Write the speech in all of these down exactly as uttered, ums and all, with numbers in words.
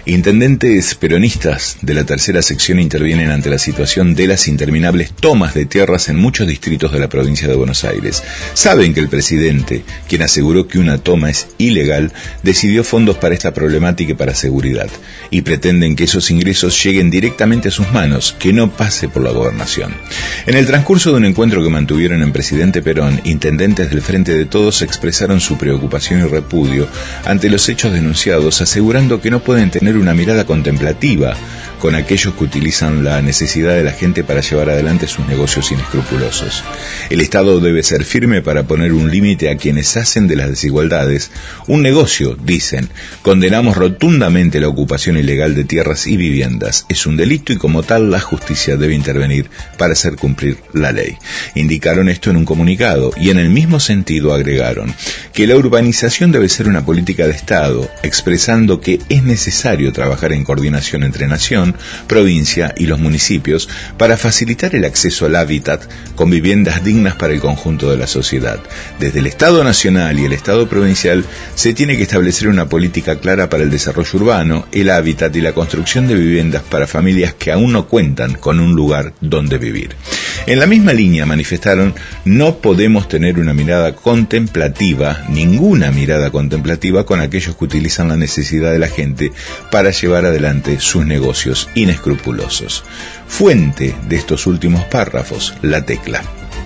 Intendentes peronistas de la tercera sección intervienen ante la situación de las interminables tomas de tierras en muchos distritos de la provincia de Buenos Aires. Saben que el presidente, quien aseguró que una toma es ilegal, decidió fondos para esta problemática y para seguridad, y pretenden que esos ingresos lleguen directamente a sus manos, que no pase por la gobernación. En el transcurso de un encuentro que mantuvieron en Presidente Perón, intendentes del Frente de Todos expresaron su preocupación y repudio ante los hechos denunciados, asegurando que no pueden tener una mirada contemplativa con aquellos que utilizan la necesidad de la gente para llevar adelante sus negocios inescrupulosos. El Estado debe ser firme para poner un límite a quienes hacen de las desigualdades un negocio, dicen. Condenamos rotundamente la ocupación ilegal de tierras y viviendas. Es un delito y como tal la justicia debe intervenir para hacer cumplir la ley. Indicaron esto en un comunicado y en el mismo sentido agregaron que la urbanización debe ser una política de Estado, expresando que es necesario trabajar en coordinación entre nación, provincia y los municipios para facilitar el acceso al hábitat con viviendas dignas para el conjunto de la sociedad. Desde el Estado nacional y el Estado provincial se tiene que establecer una política clara para el desarrollo urbano, el hábitat y la construcción de viviendas para familias que aún no cuentan con un lugar donde vivir. En la misma línea manifestaron: no podemos tener una mirada contemplativa, ninguna mirada contemplativa con aquellos que utilizan la necesidad de la gente para llevar adelante sus negocios inescrupulosos. Fuente de estos últimos párrafos, La Tecla.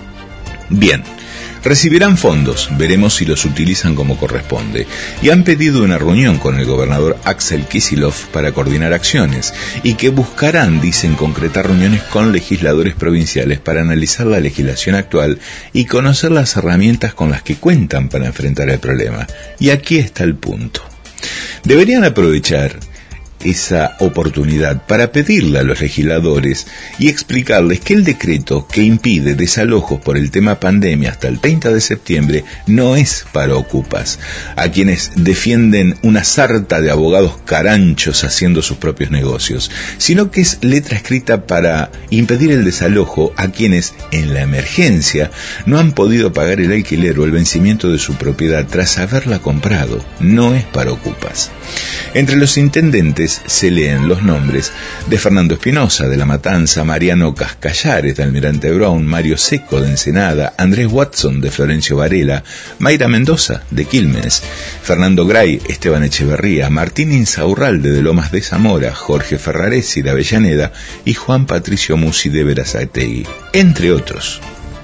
Bien. Recibirán fondos, veremos si los utilizan como corresponde, y han pedido una reunión con el gobernador Axel Kicillof para coordinar acciones, y que buscarán, dicen, concretar reuniones con legisladores provinciales para analizar la legislación actual y conocer las herramientas con las que cuentan para enfrentar el problema. Y aquí está el punto. Deberían aprovechar esa oportunidad para pedirle a los legisladores y explicarles que el decreto que impide desalojos por el tema pandemia hasta el treinta de septiembre no es para ocupas, a quienes defienden una sarta de abogados caranchos haciendo sus propios negocios, sino que es letra escrita para impedir el desalojo a quienes en la emergencia no han podido pagar el alquiler o el vencimiento de su propiedad tras haberla comprado. No es para ocupas. Entre los intendentes se leen los nombres de Fernando Espinosa de La Matanza, Mariano Cascallares de Almirante Brown, Mario Seco de Ensenada, Andrés Watson de Florencio Varela, Mayra Mendoza de Quilmes, Fernando Gray, Esteban Echeverría, Martín Insaurralde de Lomas de Zamora, Jorge Ferraresi de Avellaneda y Juan Patricio Musi de Berazategui, entre otros.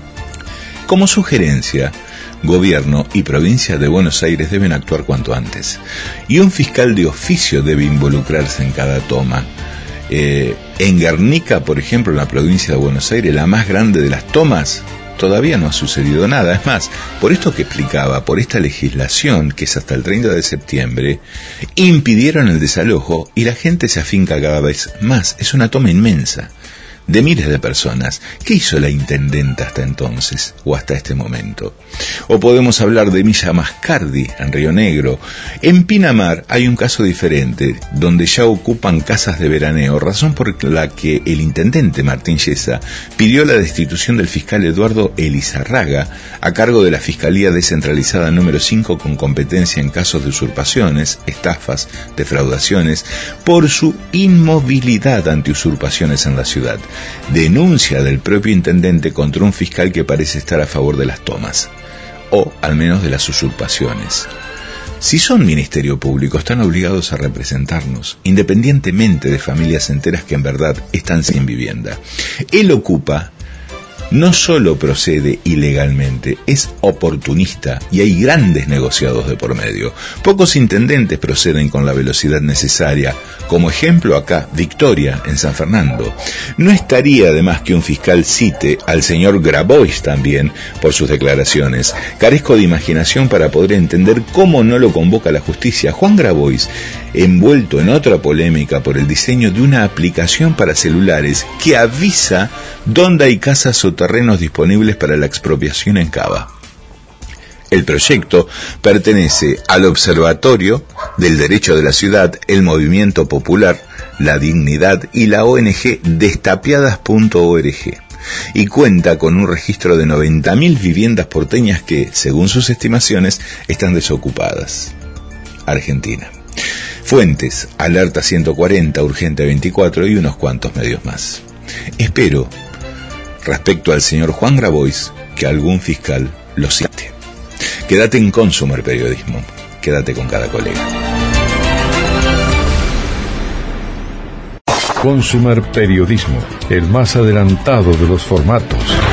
Como sugerencia, Gobierno y provincia de Buenos Aires deben actuar cuanto antes. Y un fiscal de oficio debe involucrarse en cada toma. Eh, en Guernica, por ejemplo, en la provincia de Buenos Aires, la más grande de las tomas, todavía no ha sucedido nada. Es más, por esto que explicaba, por esta legislación, que es hasta el treinta de septiembre, impidieron el desalojo y la gente se afinca cada vez más. Es una toma inmensa, de miles de personas. ¿Qué hizo la intendenta hasta entonces o hasta este momento? O podemos hablar de Villa Mascardi en Río Negro. En Pinamar hay un caso diferente, donde ya ocupan casas de veraneo, razón por la que el intendente Martín Yesa pidió la destitución del fiscal Eduardo Elizarraga, a cargo de la Fiscalía Descentralizada número cinco, con competencia en casos de usurpaciones, estafas, defraudaciones, por su inmovilidad ante usurpaciones en la ciudad. Denuncia del propio intendente contra un fiscal que parece estar a favor de las tomas, o al menos de las usurpaciones. Si son Ministerio Público, están obligados a representarnos, independientemente de familias enteras que en verdad están sin vivienda. Él ocupa, no solo procede ilegalmente, es oportunista y hay grandes negociados de por medio. Pocos intendentes proceden con la velocidad necesaria. Como ejemplo acá, Victoria, en San Fernando. No estaría de más que un fiscal cite al señor Grabois también por sus declaraciones. Carezco de imaginación para poder entender cómo no lo convoca la justicia. Juan Grabois, envuelto en otra polémica por el diseño de una aplicación para celulares que avisa dónde hay casas o terrenos disponibles para la expropiación en Cava. El proyecto pertenece al Observatorio del Derecho de la Ciudad, el Movimiento Popular, La Dignidad y la O N G Destapiadas punto org, y cuenta con un registro de noventa mil viviendas porteñas que, según sus estimaciones, están desocupadas. Argentina. Fuentes, Alerta ciento cuarenta, Urgente veinticuatro y unos cuantos medios más. Espero, respecto al señor Juan Grabois, que algún fiscal lo cite. Quédate en Consumer Periodismo, quédate con cada colega. Consumer Periodismo, el más adelantado de los formatos.